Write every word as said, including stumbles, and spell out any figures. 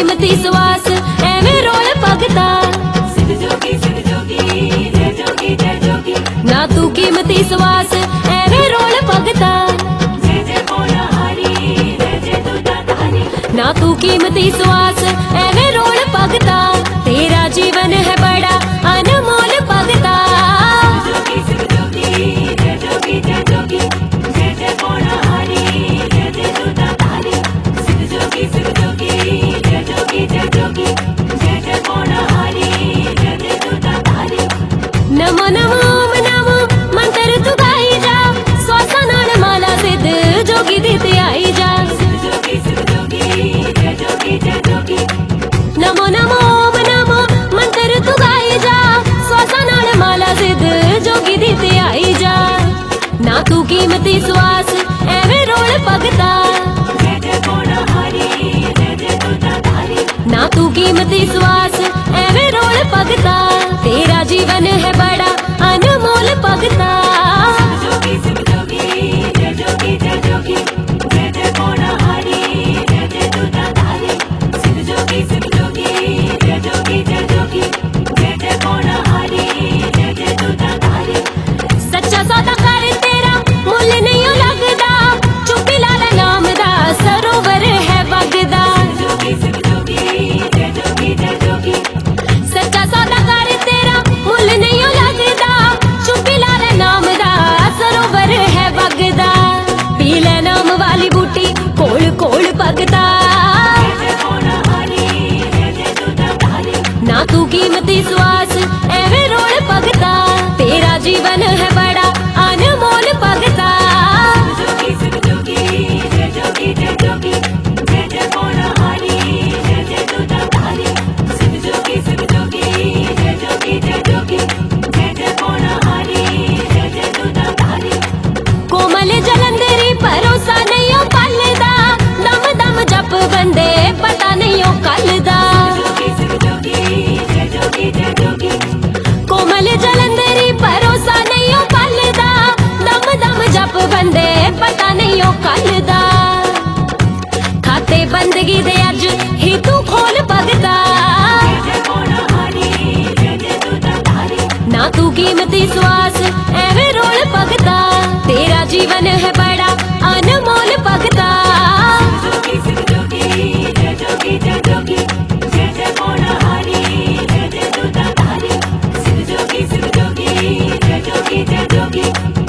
कीमती सवास एवें रोल भगता। सिद्ध जोगी सिद्ध जोगी जय जोगी जय जोगी। ना तू कीमती सवास एवें रोल भगता। जय जय बोला हरी जय जय दूताधारी। ना तू कीमती सवास एवें रोल भगता। तेरा जीवन है बड़ा अनमोल भगता। सिद्ध जोगी सिद्ध जोगी जय जोगी जय जोगी। जय जय बोला हरी जय जय दूताधारी। सिद्ध जोगी सिद्ध जोगी जय जोगी जय जोगी। जय जय बोला हरी जय जय दूताधारी। नमो नमो ओम नमो मंत्र तू गाई जा। स्वासा नाल माला सिद्ध जोगी दी ते आई जा। सिद्ध जोगी सिद्ध जोगी जय जोगी जय जोगी। नमो नमो ओम नमो मंत्र तू गाई जा। स्वासा नाल माला सिद्ध जोगी दी ते आई जा। ना तू कीमती सवास एवें रोल भगता। जय जय बोला हरी जय जय दूताधारी। ना तू कीमती सवास एवें रोल भगता। तेरा जीवन है बड़ा अनमोल भगता। सिद्ध जोगी सिद्ध जोगी जय जोगी जय जोगी। जय जय बोला हरी जय जय दूताधारी। सिद्ध जोगी सिद्ध जोगी जय जोगी जय जोगी। जय जय बोला हरी जय जय दूताधारी। सच्चा सौदा कर तेरा मुल नहीं लगदा। चुप्पी लाला नाम दा सरोवर है बगदा। सिद्ध जोगी सिद्ध जोगी जय जोगी जय जोगी। सच्चा सौदा कर तेरा मुल नहीं लगदा। चुप्पी लाला नाम दा सरोवर है बगदा। पी ले नाम वाली बूटी कोल कोल भगता। जय जय बोला हरी जय जय दूताधारी। ना तू कीमती सवास एवें रोल भगता। तेरा जीवन है बड़ा अनमोल भगता। सिद्ध जोगी सिद्ध जोगी जय जोगी जय जोगी। जय जय बोला हरी जय जय दूताधारी। सिद्ध जोगी सिद्ध जोगी जय जोगी जय जोगी। जय जय बोला हरी जय जय दूताधारी। कोमल जलंधरी भरोसा नहीं ओ पलदा। दम दम जप बंदे पता नहीं ओ कलदा। जोगी सिद्ध जोगी जय जोगी जय जोगी। कोमल जलंधरी भरोसा नहीं ओ पलदा। दम दम जप बंदे पता नहीं ओ कलदा। खाते बंदगी दे अज ही तू खोल भगता। जय जय बोला हरी जय जय दूताधारी। ना तू कीमती सवास एवें रोल भगता। तेरा जीवन है बड़ा अनमोल भगता। जोगी सिद्ध जोगी जय जोगी जय जोगी। जय जय बोला हरी जय जय दूताधारी। सिद्ध जोगी सिद्ध जोगी जय जोगी जय जोगी।